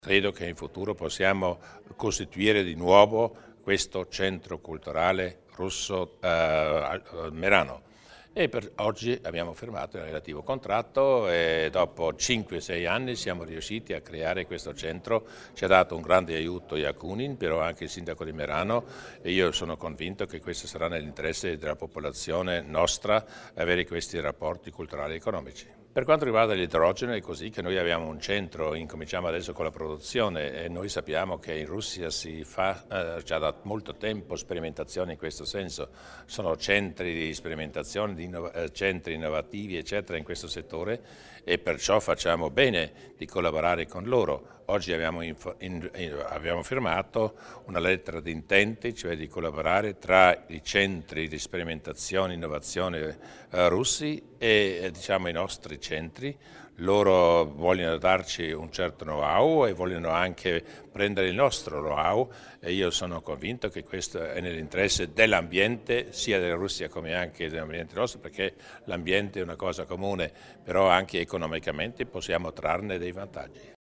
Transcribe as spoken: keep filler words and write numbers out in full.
Credo che in futuro possiamo costituire di nuovo questo centro culturale russo eh, a Merano. E per oggi abbiamo firmato il relativo contratto e dopo cinque sei anni siamo riusciti a creare questo centro. Ci ha dato un grande aiuto Yakunin, però anche il sindaco di Merano, e io sono convinto che questo sarà nell'interesse della popolazione nostra avere questi rapporti culturali e economici. Per quanto riguarda l'idrogeno è così che noi abbiamo un centro, incominciamo adesso con la produzione e noi sappiamo che in Russia si fa eh, già da molto tempo sperimentazioni in questo senso, sono centri di sperimentazione, di innov eh, centri innovativi eccetera in questo settore e perciò facciamo bene di collaborare con loro. Oggi abbiamo, in, in, abbiamo firmato una lettera di intenti, cioè di collaborare tra i centri di sperimentazione e innovazione eh, russi e eh, diciamo, i nostri centri. Loro vogliono darci un certo know-how e vogliono anche prendere il nostro know-how e io sono convinto che questo è nell'interesse dell'ambiente, sia della Russia come anche dell'ambiente nostro, perché l'ambiente è una cosa comune, però anche economicamente possiamo trarne dei vantaggi.